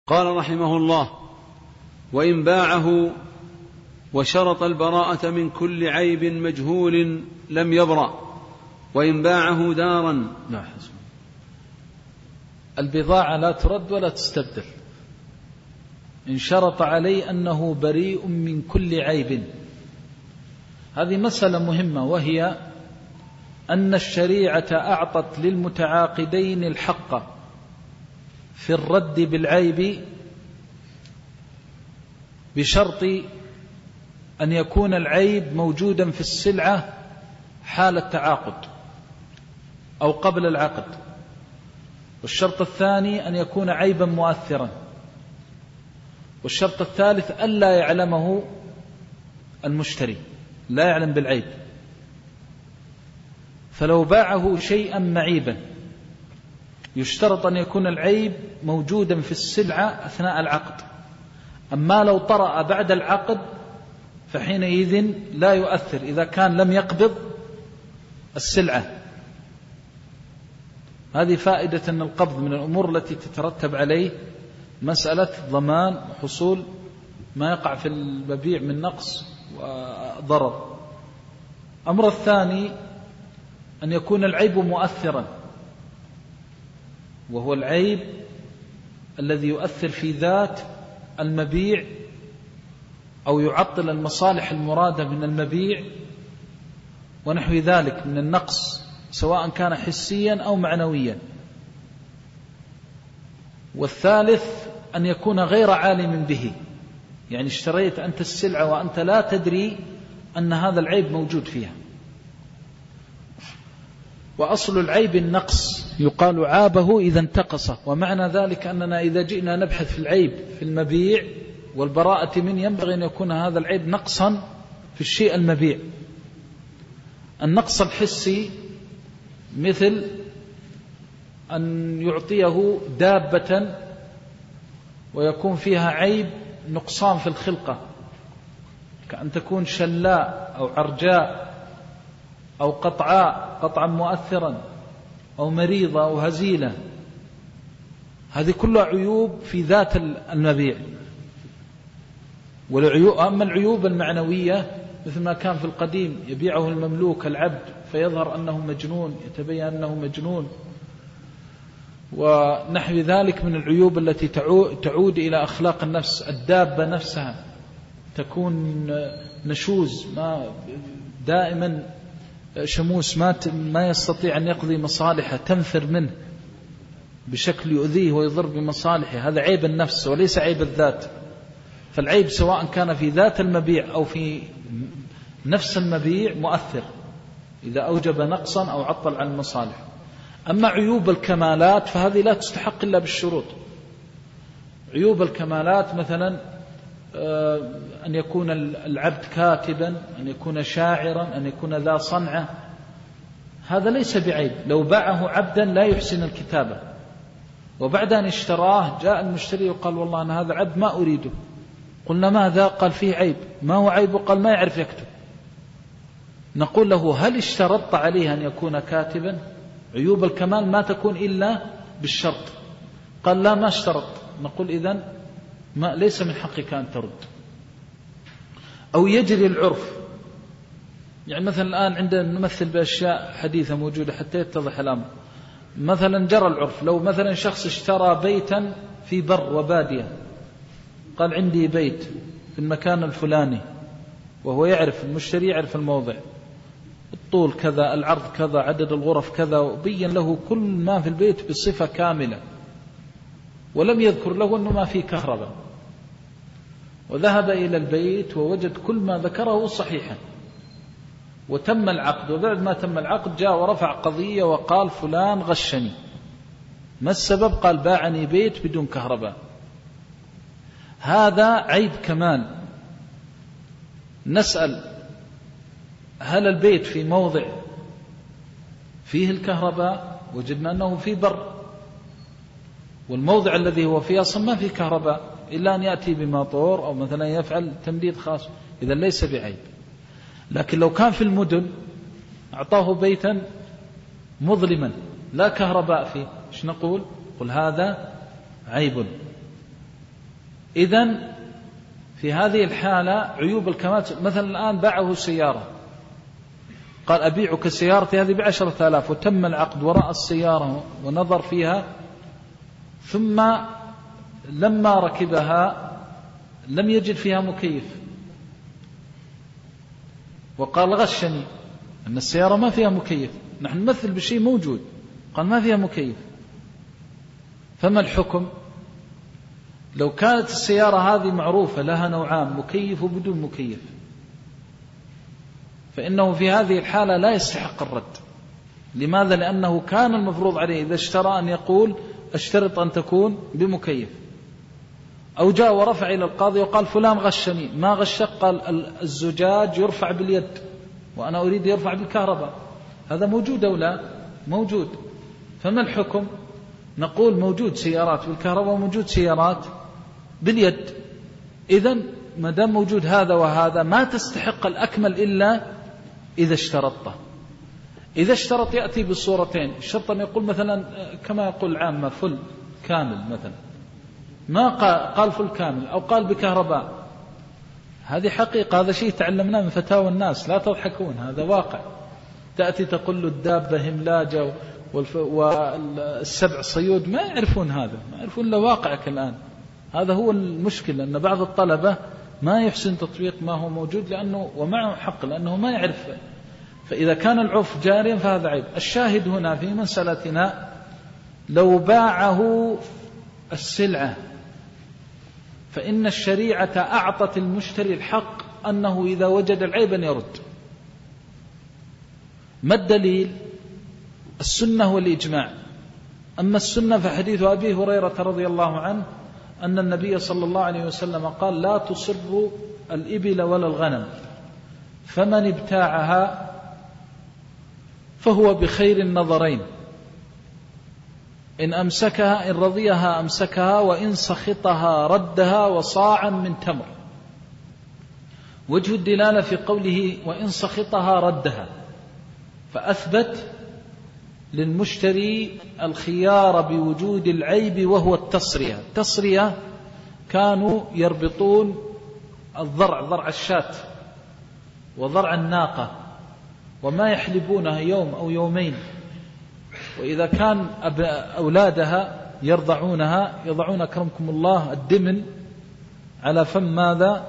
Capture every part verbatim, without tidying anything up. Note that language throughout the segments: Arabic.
قال رحمه الله: وإن باعه وشرط البراءة من كل عيب مجهول لم يبرأ، وإن باعه دارا. لا حسن. البضاعة لا ترد ولا تستبدل. إن شرط عليه أنه بريء من كل عيب. هذه مسألة مهمة، وهي أن الشريعة أعطت للمتعاقدين الحق في الرد بالعيب بشرط أن يكون العيب موجودا في السلعة حال التعاقد أو قبل العقد، والشرط الثاني أن يكون عيبا مؤثرا، والشرط الثالث ألا يعلمه المشتري، لا يعلم بالعيب. فلو باعه شيئا معيبا يشترط أن يكون العيب موجودا في السلعة أثناء العقد، أما لو طرأ بعد العقد فحينئذ لا يؤثر إذا كان لم يقبض السلعة. هذه فائدة أن القبض من الأمور التي تترتب عليه مسألة ضمان حصول ما يقع في المبيع من نقص وضرر. أمر الثاني أن يكون العيب مؤثرا، وهو العيب الذي يؤثر في ذات المبيع أو يعطل المصالح المرادة من المبيع ونحو ذلك من النقص، سواء كان حسيا أو معنويا. والثالث أن يكون غير عالم به، يعني اشتريت أنت السلعة وأنت لا تدري أن هذا العيب موجود فيها. وأصل العيب النقص، يقال عابه إذا انتقص، ومعنى ذلك أننا إذا جئنا نبحث في العيب في المبيع والبراءة منه ينبغي أن يكون هذا العيب نقصا في الشيء المبيع. النقص الحسي مثل أن يعطيه دابة ويكون فيها عيب نقصان في الخلقة، كأن تكون شلاء أو عرجاء أو قطعاء قطعا مؤثرا أو مريضة أو هزيلة. هذه كلها عيوب في ذات المبيع. والعيوب أما العيوب المعنوية مثل ما كان في القديم يبيعه المملوك العبد فيظهر أنه مجنون، يتبين أنه مجنون، ونحو ذلك من العيوب التي تعود إلى أخلاق النفس. الدابة نفسها تكون نشوز، ما دائما شموس، ما ما يستطيع أن يقضي مصالحه، تنفر منه بشكل يؤذيه ويضر بمصالحه. هذا عيب النفس وليس عيب الذات. فالعيب سواء كان في ذات المبيع أو في نفس المبيع مؤثر إذا أوجب نقصا أو عطل عن المصالح. أما عيوب الكمالات فهذه لا تستحق إلا بالشروط. عيوب الكمالات مثلا أن يكون العبد كاتبا، أن يكون شاعرا، أن يكون ذا صنعة، هذا ليس بعيب. لو باعه عبدا لا يحسن الكتابة وبعد أن اشتراه جاء المشتري وقال والله أنا هذا عبد ما أريده، قلنا ماذا؟ قال فيه عيب. ما هو عيب؟ قال ما يعرف يكتب. نقول له هل اشترطت عليه أن يكون كاتبا؟ عيوب الكمال ما تكون إلا بالشرط. قال لا ما اشترط. نقول إذن ما ليس من حقك أن ترد. أو يجري العرف، يعني مثلا الآن عندنا نمثل بأشياء حديثة موجودة حتى يتضح الأمر. مثلا جرى العرف، لو مثلا شخص اشترى بيتا في بر وبادية، قال عندي بيت في المكان الفلاني، وهو يعرف، المشتري يعرف الموضع، الطول كذا، العرض كذا، عدد الغرف كذا، وبين له كل ما في البيت بصفة كاملة، ولم يذكر له أنه ما فيه كهرباء، وذهب إلى البيت ووجد كل ما ذكره صحيحا، وتم العقد. وبعد ما تم العقد جاء ورفع قضية وقال فلان غشني. ما السبب؟ قال باعني بيت بدون كهرباء. هذا عيب كمال. نسأل هل البيت في موضع فيه الكهرباء؟ وجدنا أنه في بر، والموضع الذي هو فيه أصلا ما فيه كهرباء إلا أن يأتي بماطور أو مثلا يفعل تمديد خاص، إذا ليس بعيب. لكن لو كان في المدن أعطاه بيتا مظلما لا كهرباء فيه، إيش نقول؟ قل هذا عيب. إذن في هذه الحالة عيوب الكمال، مثلا الآن باعه سيارة، قال أبيعك سيارتي هذه بعشرة آلاف، وتم العقد ورأى السيارة ونظر فيها، ثم لما ركبها لم يجد فيها مكيف، وقال غشني أن السيارة ما فيها مكيف، نحن نمثل بشيء موجود، قال ما فيها مكيف، فما الحكم؟ لو كانت السيارة هذه معروفة لها نوعان، مكيف وبدون مكيف، فإنه في هذه الحالة لا يستحق الرد. لماذا؟ لأنه كان المفروض عليه إذا اشترى أن يقول اشترط أن تكون بمكيف. أو جاء ورفع إلى القاضي وقال فلان غشني، ما غشك؟ قال الزجاج يرفع باليد وأنا أريد يرفع بالكهرباء، هذا موجود أو لا؟ موجود. فما الحكم؟ نقول موجود سيارات بالكهرباء وموجود سيارات باليد. إذن ما دام موجود هذا وهذا ما تستحق الأكمل إلا إذا اشترطه. إذا اشترط يأتي بالصورتين، الشرط أن يقول مثلا كما يقول العامة فل كامل مثلا، ما قال فل كامل أو قال بكهرباء، هذه حقيقة، هذا شيء تعلمناه من فتاوى الناس، لا تضحكون، هذا واقع. تأتي تقول له الدابة هملاجة والسبع صيود، ما يعرفون هذا، ما يعرفون إلا واقعك الآن. هذا هو المشكلة، أن بعض الطلبة ما يحسن تطبيق ما هو موجود، لأنه ومعه حق لأنه ما يعرف. فإذا كان العرف جاريا فهذا عيب. الشاهد هنا في مسألتنا لو باعه السلعة فإن الشريعة أعطت المشتري الحق أنه إذا وجد العيب أن يرد. ما الدليل؟ السنة والإجماع. أما السنة فحديث أبي هريرة رضي الله عنه أن النبي صلى الله عليه وسلم قال لا تصر الإبل ولا الغنم، فمن ابتاعها فهو بخير النظرين، إن أمسكها إن رضيها أمسكها وإن سخطها ردها وصاعا من تمر. وجه الدلالة في قوله وإن سخطها ردها، فأثبت للمشتري الخيار بوجود العيب وهو التصرية. التصرية كانوا يربطون الضرع، ضرع الشاة وضرع الناقة، وما يحلبونها يوم أو يومين، وإذا كان أولادها يرضعونها يضعون أكرمكم الله الدمن على فم ماذا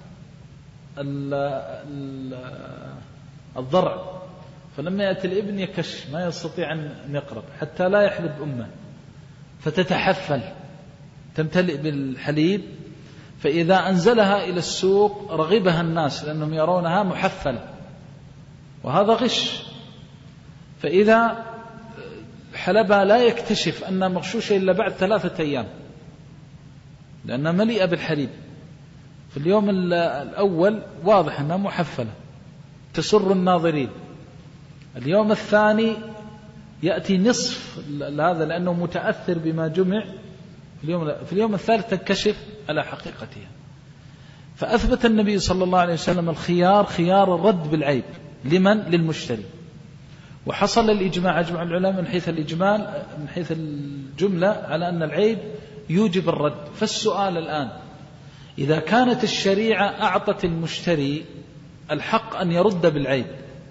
الضرع، فلما يأتي الابن يكش ما يستطيع أن يقرب حتى لا يحلب أمه، فتتحفل تمتلئ بالحليب، فإذا أنزلها إلى السوق رغبها الناس لأنهم يرونها محفلة، وهذا غش. فإذا حلبها لا يكتشف أنها مغشوشة إلا بعد ثلاثة أيام لأنها مليئة بالحليب. في اليوم الأول واضح أنها محفلة تسر الناظرين، اليوم الثاني يأتي نصف هذا لأنه متأثر بما جمع، في اليوم, في اليوم الثالث تنكشف على حقيقتها. فأثبت النبي صلى الله عليه وسلم الخيار، خيار الرد بالعيب لمن؟ للمشتري. وحصل الإجماع، أجمع العلماء من حيث الإجمال من حيث الجملة على أن العيب يوجب الرد. فالسؤال الآن إذا كانت الشريعة أعطت المشتري الحق أن يرد بالعيب،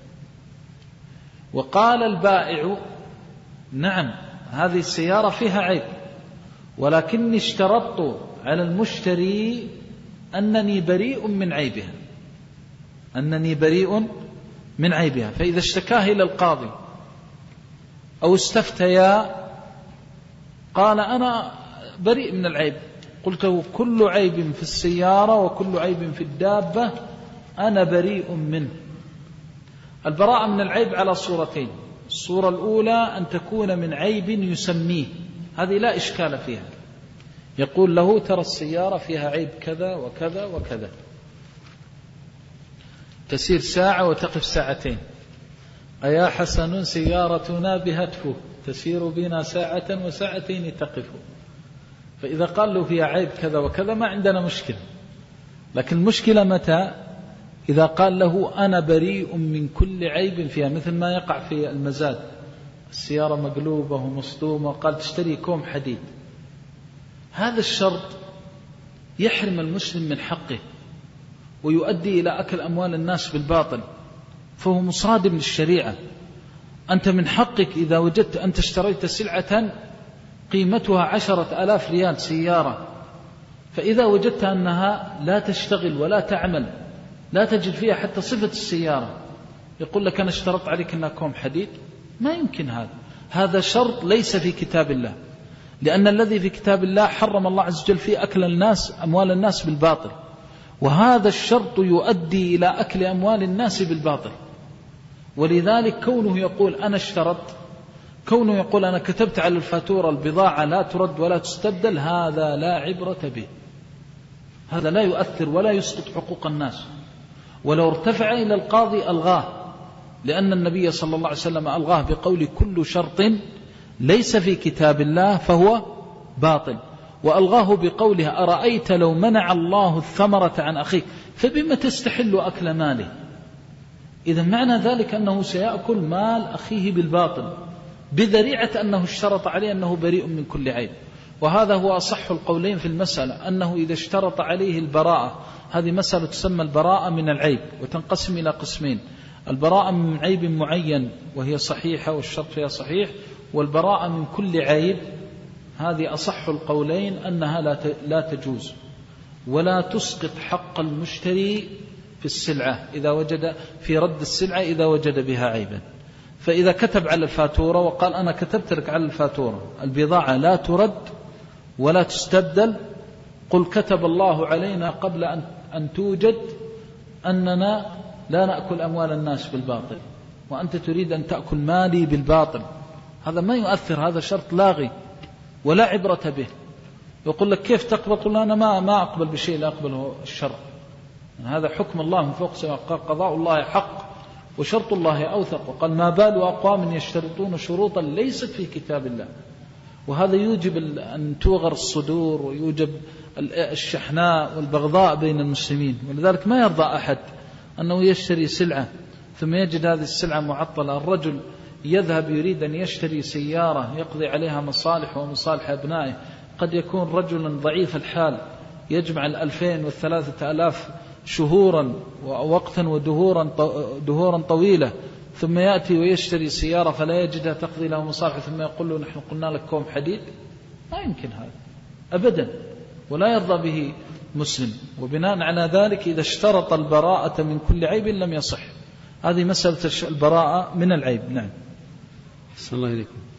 وقال البائع نعم هذه السيارة فيها عيب ولكني اشترطت على المشتري أنني بريء من عيبها، أنني بريء من عيبها، فإذا اشتكاه إلى القاضي أو استفتيا قال أنا بريء من العيب، قلت له كل عيب في السيارة وكل عيب في الدابة أنا بريء منه. البراءة من العيب على صورتين، الصورة الأولى أن تكون من عيب يسميه، هذه لا إشكال فيها، يقول له ترى السيارة فيها عيب كذا وكذا وكذا، تسير ساعة وتقف ساعتين، أيا حسن سيارتنا بهتف تسير بنا ساعة وساعتين تقف. فإذا قال له فيها عيب كذا وكذا ما عندنا مشكلة، لكن المشكلة متى؟ إذا قال له أنا بريء من كل عيب فيها، مثل ما يقع في المزاد، السيارة مقلوبة ومصدومة، قال تشتري كوم حديد، هذا الشرط يحرم المسلم من حقه ويؤدي إلى أكل أموال الناس بالباطل، فهو مصادم للشريعة. أنت من حقك إذا وجدت أنت اشتريت سلعة قيمتها عشرة آلاف ريال سيارة، فإذا وجدت أنها لا تشتغل ولا تعمل، لا تجد فيها حتى صفة السيارة، يقول لك أنا اشترطت عليك أنها كوم حديد، ما يمكن هذا. هذا شرط ليس في كتاب الله، لأن الذي في كتاب الله حرم الله عز وجل فيه أكل الناس أموال الناس بالباطل، وهذا الشرط يؤدي إلى أكل أموال الناس بالباطل. ولذلك كونه يقول أنا اشترطت، كونه يقول أنا كتبت على الفاتورة البضاعة لا ترد ولا تستبدل، هذا لا عبرة به، هذا لا يؤثر ولا يسقط حقوق الناس. ولو ارتفع إلى القاضي ألغاه، لأن النبي صلى الله عليه وسلم ألغاه بقول كل شرط ليس في كتاب الله فهو باطل، وألغاه بقوله أرأيت لو منع الله الثمرة عن أخيك فبما تستحل أكل ماله. إذا معنى ذلك أنه سيأكل مال أخيه بالباطل بذريعة أنه اشترط عليه أنه بريء من كل عيب. وهذا هو أصح القولين في المسألة، أنه إذا اشترط عليه البراءة، هذه مسألة تسمى البراءة من العيب، وتنقسم إلى قسمين: البراءة من عيب معين وهي صحيحة والشرط فيها صحيح، والبراءة من كل عيب. هذه أصح القولين أنها لا تجوز ولا تسقط حق المشتري في السلعة إذا وجد في رد السلعة إذا وجد بها عيبا. فإذا كتب على الفاتورة وقال أنا كتبت لك على الفاتورة البضاعة لا ترد ولا تستبدل، قل كتب الله علينا قبل أن توجد أننا لا نأكل أموال الناس بالباطل، وأنت تريد أن تأكل مالي بالباطل. هذا ما يؤثر، هذا شرط لاغي ولا عبرة به. يقول لك كيف تقبل؟ قل أنا ما ما أقبل بشيء لا أقبله الشرع، هذا حكم الله من فوق سماء، قضاء الله حق وشرط الله أوثق. وقال ما بال أقوام يشترطون شروطا ليست في كتاب الله. وهذا يوجب أن توغر الصدور ويوجب الشحناء والبغضاء بين المسلمين. ولذلك ما يرضى أحد أنه يشتري سلعة ثم يجد هذه السلعة معطلة. الرجل يذهب يريد أن يشتري سيارة يقضي عليها مصالح ومصالح أبنائه، قد يكون رجلا ضعيف الحال يجمع الألفين والثلاثة ألاف شهورا ووقتا ودهورا دهورا طويلة، ثم يأتي ويشتري سيارة فلا يجدها تقضي له مصالح، ثم يقول له نحن قلنا لك كوم حديد. لا يمكن هذا أبدا، ولا يرضى به مسلم. وبناء على ذلك إذا اشترط البراءة من كل عيب لم يصح. هذه مسألة البراءة من العيب. نعم. صلى الله عليكم.